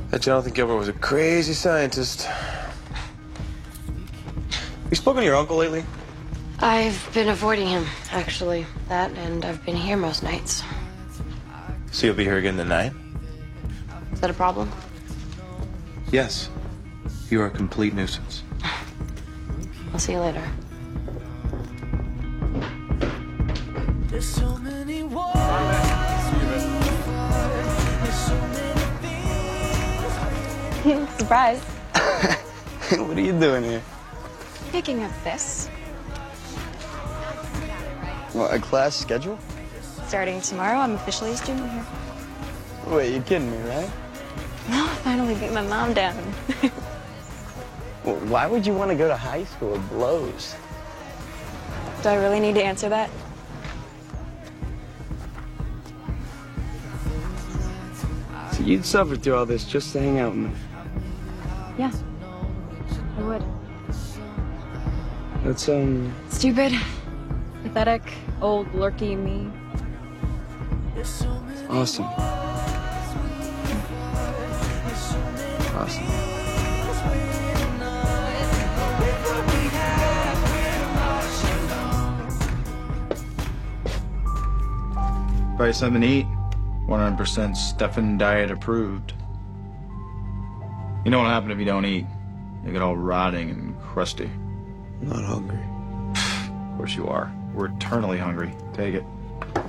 That Jonathan Gilbert was a crazy scientist. You spoken to your uncle lately? I've been avoiding him, actually. That, and I've been here most nights. So you'll be here again tonight? Is that a problem? Yes. You are a complete nuisance. I'll see you later. There's so many wars. Surprise. What are you doing here? Picking up this. What, a class schedule? Starting tomorrow, I'm officially a student here. Wait, you're kidding me, right? No, I finally beat my mom down. Well, why would you want to go to high school? It blows. Do I really need to answer that? So you'd suffer through all this just to hang out with me? Yeah, I would. That's, Stupid, pathetic, old, lurky me. awesome. Awesome. Buy something to eat. 100% Stefan diet approved. You know what'll happen if you don't eat? You get all rotting and crusty. I'm not hungry. Of course you are. We're eternally hungry. Take it.